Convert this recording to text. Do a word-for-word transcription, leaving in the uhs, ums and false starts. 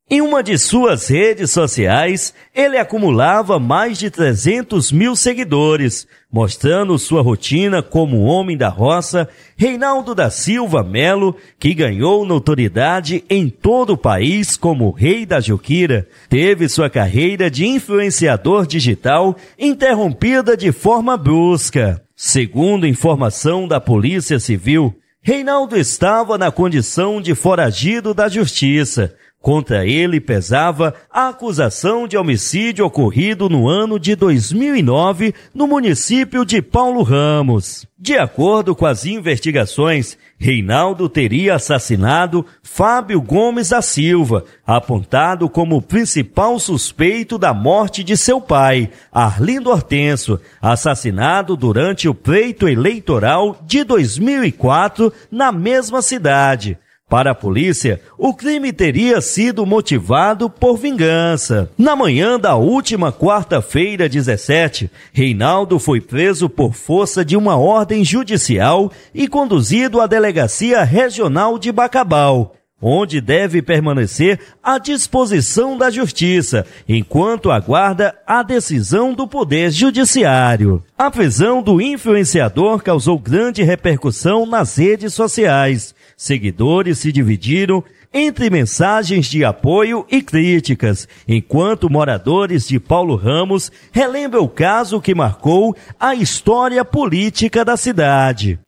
Em uma de suas redes sociais, ele acumulava mais de trezentos mil seguidores, mostrando sua rotina como homem da roça. Reinaldo da Silva Melo, que ganhou notoriedade em todo o país como Rei da Juquira, teve sua carreira de influenciador digital interrompida de forma brusca. Segundo informação da Polícia Civil, Reinaldo estava na condição de foragido da Justiça. Contra ele pesava a acusação de homicídio ocorrido no ano de dois mil e nove no município de Paulo Ramos. De acordo com as investigações, Reinaldo teria assassinado Fábio Gomes da Silva, apontado como principal suspeito da morte de seu pai, Arlindo Hortêncio, assassinado durante o pleito eleitoral de dois mil e quatro na mesma cidade. Para a polícia, o crime teria sido motivado por vingança. Na manhã da última quarta-feira, dezessete, Reinaldo foi preso por força de uma ordem judicial e conduzido à Delegacia Regional de Bacabal, onde deve permanecer à disposição da Justiça, enquanto aguarda a decisão do Poder Judiciário. A prisão do influenciador causou grande repercussão nas redes sociais. Seguidores se dividiram entre mensagens de apoio e críticas, enquanto moradores de Paulo Ramos relembram o caso que marcou a história política da cidade.